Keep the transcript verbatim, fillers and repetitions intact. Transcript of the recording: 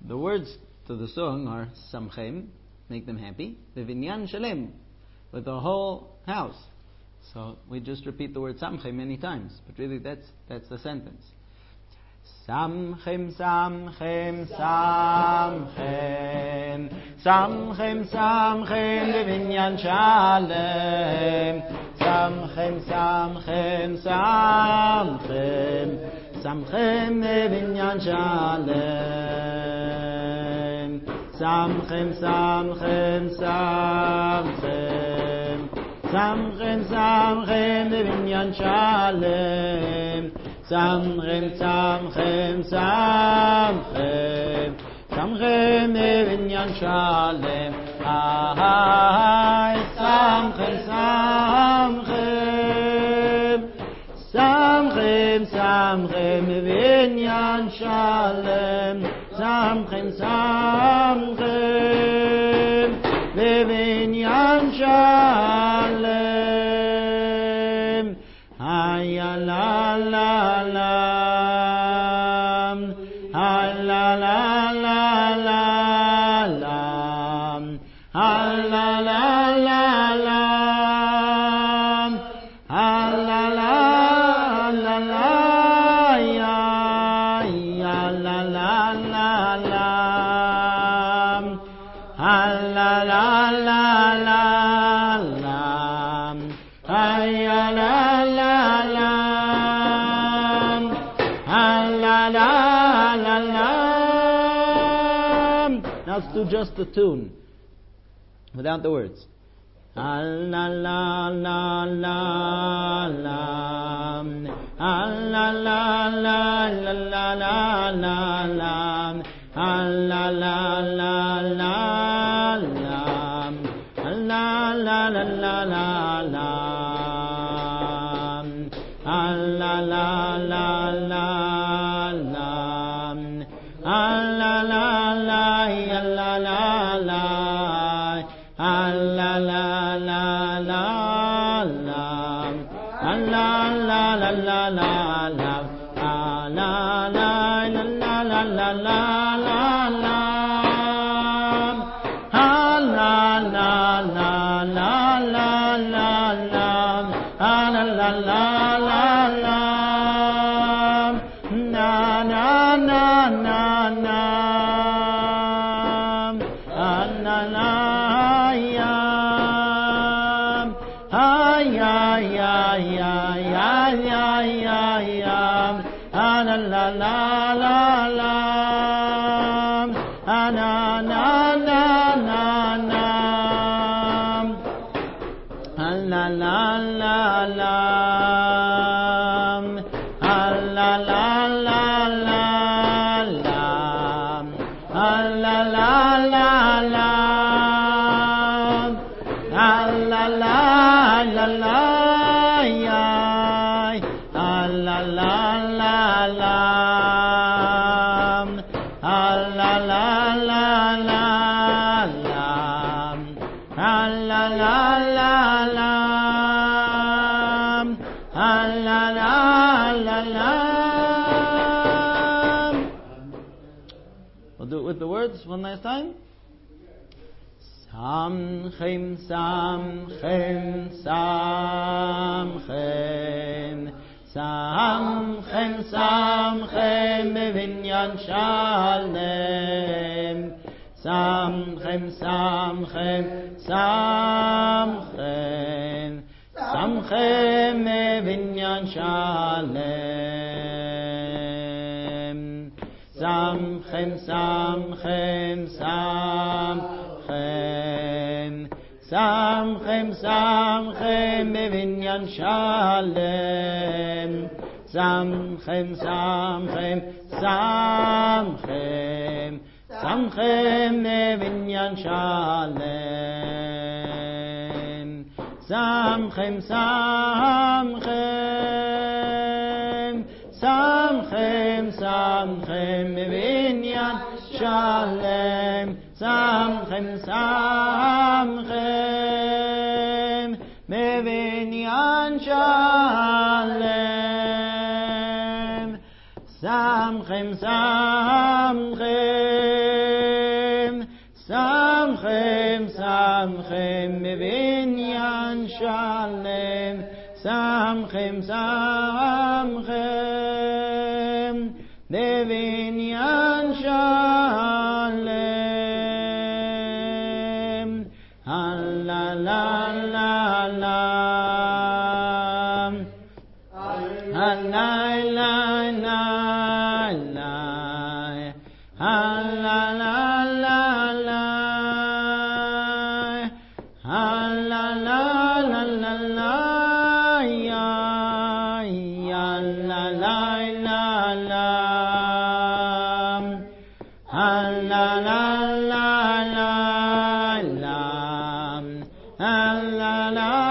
The words to the song are Samchem, make them happy, Vinyan Shalem, with the whole house. So we just repeat the word Samchem many times, but really that's that's the sentence. Samchem, Samchem, Samchem, Samchem, Samchem, Vinyan Shalem, Samchem, Samchem, Samchem, Samchem, Vinyan Shalem, Samchem, Samchem, Samchem, Samchem, Samchem, Vinyan Shalem, Samchem, Samchem, Samchem, Samchem, Vinyan Shalem, Ahai, Samchem, Samchem, Samchem, Samchem, Vinyan Shalem, Samchem, Samchem, Vinyan Shalem, Haya la la la, ha la la la la la, ha la la la la, ha la la la la, ya ya la la la la, ha la la la la la, ha ya la la la, ha la la la la. Now let's do just the tune without the words. La la la la la la, la la la la la la la la, la la la la la la, la la la la la la, la la la la la la, la la la la ya la la la, la la la la la la, la la la la la la, la la la la la la la la, ha la la la la la la la, ha la la la la la, na na na na na, ha la la ya, ha ya ya ya ya ya ya ya, ha la la la la la, ha na na na na na, ha la la la la, ha la la la la la, ha la la la la, ha la la la la ya, ha la la la la, ha la la la la la, ha la la la la, ha la la la la. We'll do it with the words one last time. Samchem, Samchem, Samchem, Samchem, Samchem, Vinyan Shalem, Samchem, Samchem, Samchem, Samchem, Vinyan Shalem, Samchem, Samchem, Samchem, Samchem, Samchem, Vinyan Shalem, Samchem, Samchem, Samchem, Samchem, Vinyan Shalem, Samchem, Samchem, Samchem, Samchem, Vinyan Shalem, Samchem, Samchem, Vinyan Shalem, Samchem, Samchem. Samchem, Samchem, Binyan Shalem, Samchem, Samchem, Binyan Shalem, Allah, la, la, la, Allah, la, la, la, Allah, la, la, la, Allah, la, la, la, la, ya, ya, la, la, la, la, Allah, la, la, la, la, Allah, la.